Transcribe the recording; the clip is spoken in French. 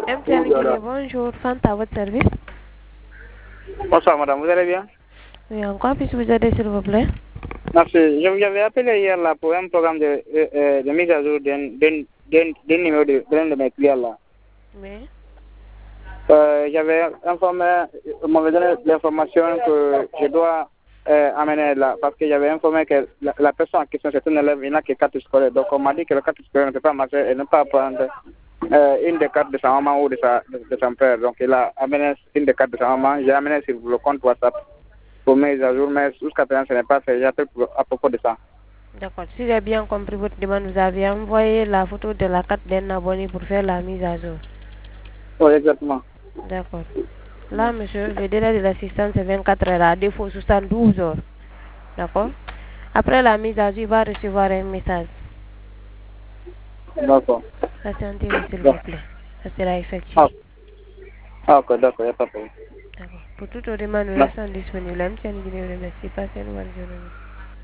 MTN Guinée, bonjour. Fanta, à votre service. Bonsoir madame, vous allez bien? Oui, en quoi puis-je vous aider, s'il vous plaît? Merci. Je vous avais appelé hier là pour un programme de mise à jour d'un numéro d'un de mes clients là. Oui. J'avais informé, on m'avait donné l'information que je dois amener là, parce que j'avais informé que la personne en question, c'est un élève, il n'a que 4 scolaires. Donc on m'a dit que le 4 scolaire ne peut pas marcher et ne pas prendre une des cartes de sa maman ou de son père. Donc il a amené une des cartes de sa maman, j'ai amené sur le compte WhatsApp pour mise à jour, mais jusqu'à présent ce n'est pas fait. J'appelle à propos de ça. D'accord. Si j'ai bien compris votre demande, vous avez envoyé la photo de la carte d'un abonné pour faire la mise à jour. Oui, exactement. D'accord. Là, monsieur, le délai de l'assistance est 24 heures, à défaut 72 heures. D'accord. Après la mise à jour, il va recevoir un message. D'accord. Patientez-vous, s'il vous plaît. Ça sera effectif. Ah, ok, d'accord, il n'y a pas de problème. D'accord. Pour toute autre demande, nous Merci. restons disponibles. MTN Guinée, merci. Passez une bonne journée.